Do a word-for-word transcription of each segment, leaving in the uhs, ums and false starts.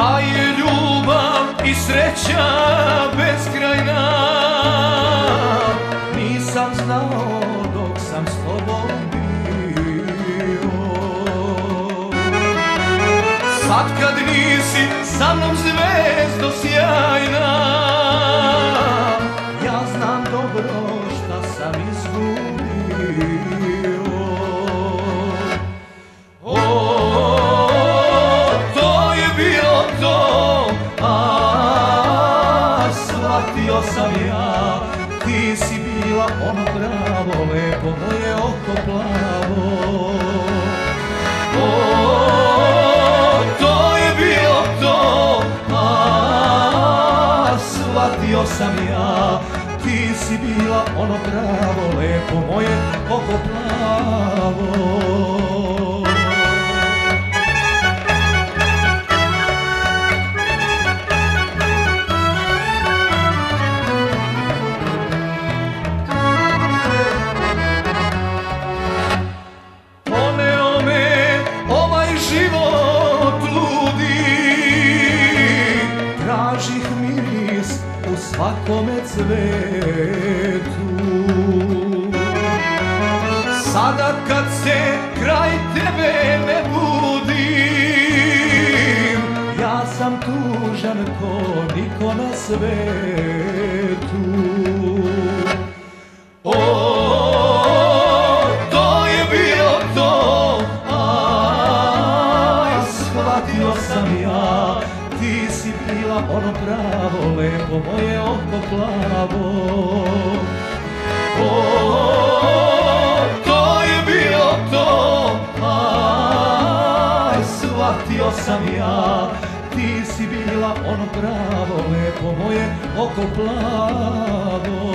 da je ljubav i sreća beskrajna. Nisam znao dok sam s tobom bio. Sad kad nisi sa mnom zvezdo sjajna, ja znam dobro šta sam izgubio. O, to je bilo to, a shvatio sam ja, ti si bila ono pravo, lepo moje oko plavo. O, to je bilo to, a shvatio sam ja, ti si bila ono pravo, lepo moje oko plavo. Život ludi, tražih miris u svakome cvetu. Sada kad se kraj tebe ne budim, ja sam tužan ko niko na svetu. O, to je bilo to, shvatio sam ja, ti si bila ono pravo, lepo moje oko plavo. O, to je bilo to, aj, shvatio sam ja, ti si bila ono pravo, lepo moje oko plavo.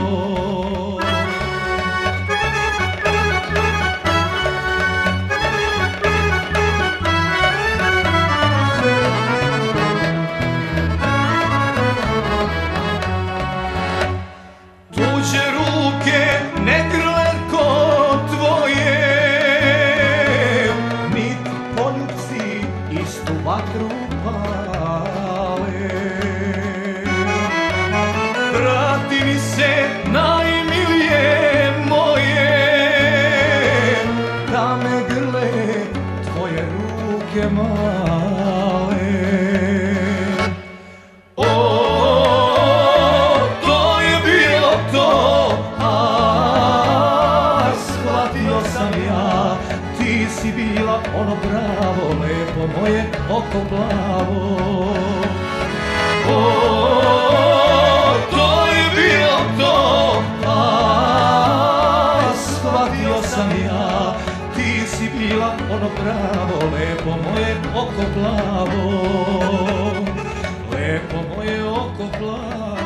Tuđe ruke ne grle ko tvoje, niti poljubci istu vatru pale. Vrati mi se najmilije moje, da me grle tvoje ruke male. Ti si bila ono pravo, lepo moje oko plavo. O, to je bilo to, a shvatio sam ja, ti si bila ono pravo, lepo moje oko plavo. Lepo moje oko plavo.